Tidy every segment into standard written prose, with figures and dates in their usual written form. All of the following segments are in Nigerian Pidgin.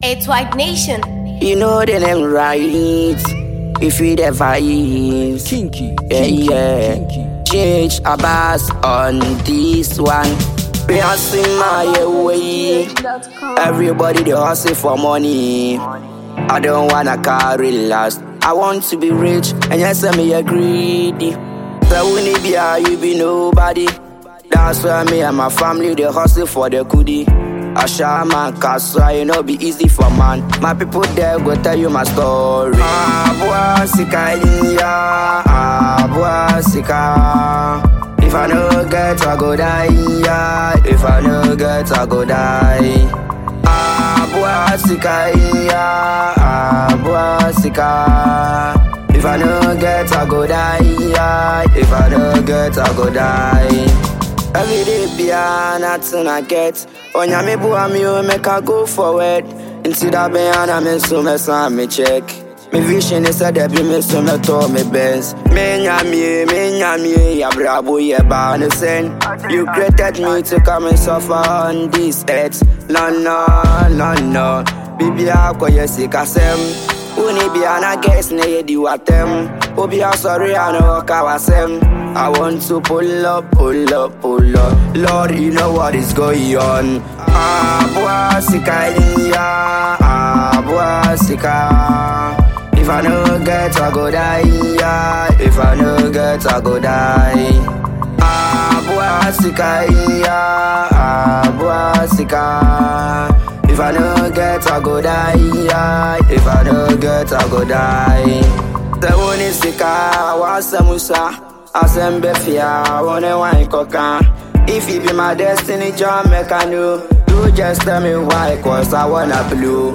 It's White Nation. You know the name right. If you the vibes. Kinky, Yeah. kinky. Change Abbas on this one. We hustle my way. Everybody they hustle for money. I don't wanna carry last. I want to be rich, and yes, I'm greedy. So when it be you be nobody. That's why me and my family they hustle for the goodie. I share my casa, you know, be easy for man. My people there go tell you my story. Boy, sika yeah, boy, sika. If I no get, I go die. Yeah. If I no get, I go die. Boy, sika yeah, boy, sika. If I no get, I go die. Yeah. If I no get, I go die. Every day be nothing I get. Onya me bua me o make I go forward. Into that be me so me sign me check. Me vision is a debi me so me to me best. Me nyamie ya brabo ye ba no sen. You created me to come and suffer on this earth. No. Bibi akoye sikasem. Uni bi ana guess ne ye di watem. Obi a sorry I know kawasem. I want to pull up. Lord, you know what is going on. Boy, sika, yeah, boy, sika. If I no get, I go die. Yeah. If I no get, I go die. Boy, sika, yeah, boy, sika. If I no get, I go die. Yeah. If I no get, I go die. The one is sika, wasa musa. Asembe fia, wanna wine coca. If it be my destiny, John Mecano. You just tell me why, cause I wanna blue.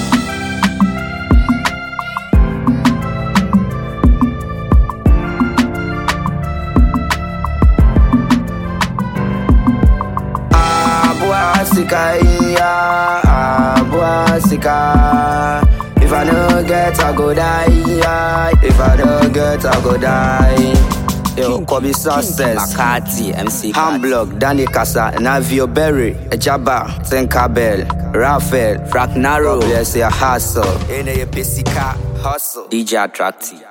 Boy, sika, yeah, boy, sika. If I no get, I go die. Yeah. If I no get, I go die. Yo, Kobe Success, Makati, MC Hamblog, Danny Casa, Navio Berry, Ejaba, Tenkabel, Raphael, Frank Naro, Bless your hustle, DJ Attractive.